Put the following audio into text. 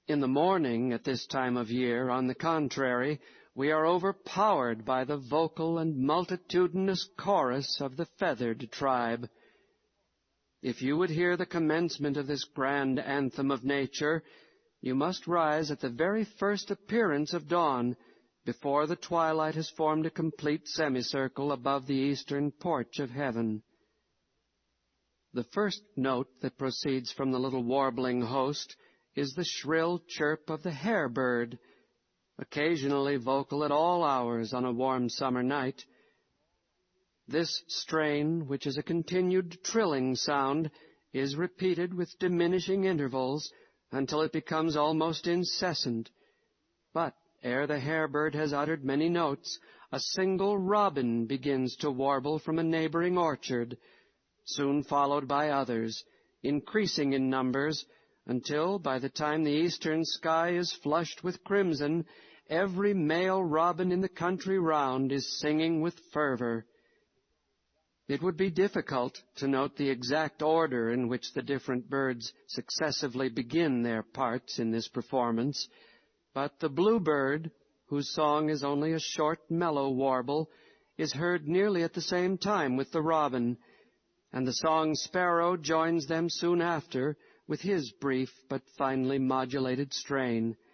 In the morning, at this time of year, on the contrary, we are overpowered by the vocal and multitudinous chorus of the feathered tribe. If you would hear the commencement of this grand anthem of nature, you must rise at the very first appearance of dawn, before the twilight has formed a complete semicircle above the eastern porch of heaven. The first note that proceeds from the little warbling host is the shrill chirp of the hare-bird, occasionally vocal at all hours on a warm summer night. This strain, which is a continued trilling sound, is repeated with diminishing intervals until it becomes almost incessant. But ere the hare-bird has uttered many notes, a single robin begins to warble from a neighboring orchard, soon followed by others, increasing in numbers, until, by the time the eastern sky is flushed with crimson, every male robin in the country round is singing with fervor. It would be difficult to note the exact order in which the different birds successively begin their parts in this performance, but the bluebird, whose song is only a short, mellow warble, is heard nearly at the same time with the robin, and the song sparrow joins them soon after with his brief but finely modulated strain.